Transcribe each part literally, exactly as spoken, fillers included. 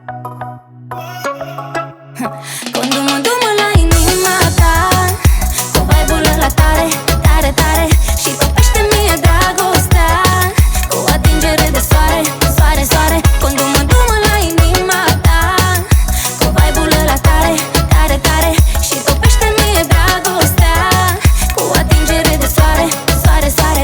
Condu-mă, du-mă la inima ta, cu vibe-ul ăla tare, tare, tare. Și topește mie dragostea, cu atingere de soare, soare, soare. Condu-mă, du-mă la inima ta, cu vibe-ul ăla tare, tare, tare. Și topește mie dragostea, cu atingere de soare, soare, soare.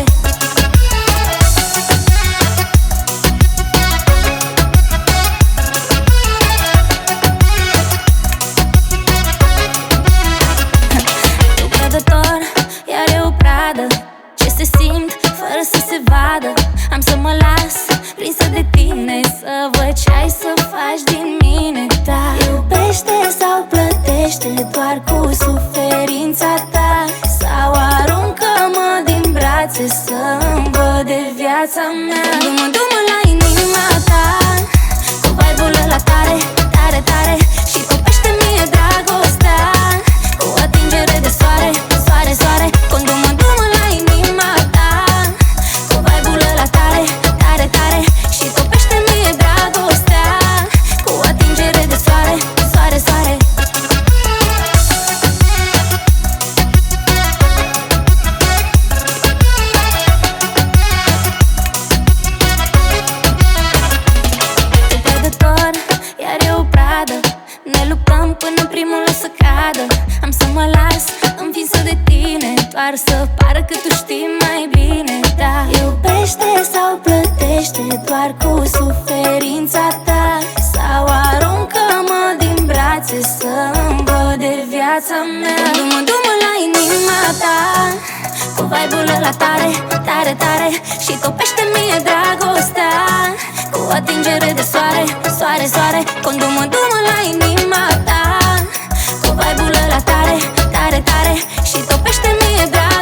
Iar e o pradă ce se simt fără să se vadă. Am să mă las prinsă de tine, să văd ce ai să faci din mine. Da, iubește sau plătește doar cu suferința ta, sau aruncă-mă din brațe să-mi văd de viața mea. Du-mă, du-mă la inima ta, cu vibe-ul ăla tare, tare, tare. Și topește mie dragostea, cu atingere de soare, soare, soare. Condu-mă, du-mă la inima ta, cu vibe-ul ăla tare, tare, tare. Și topește mie dragostea, cu atingere de soare, soare, soare. Tu perdător, iar e o pradă. Ne luptăm până primul o să cadă. Am să mă las învinsă de tine, doar să pară că tu știi mai bine. Da, iubește sau plătește doar cu suferința ta, sau aruncă-mă din brațe să-mi văd de viața mea. Du-mă, du-mă la inima ta, cu vibe-ul ăla tare, tare, tare. Și topește mie dragostea, cu atingere de soare, soare, soare. Condu-mă, du-mă la inima ta, cu vibe-ul ăla tare, tare, tare. Și topește mie dragostea,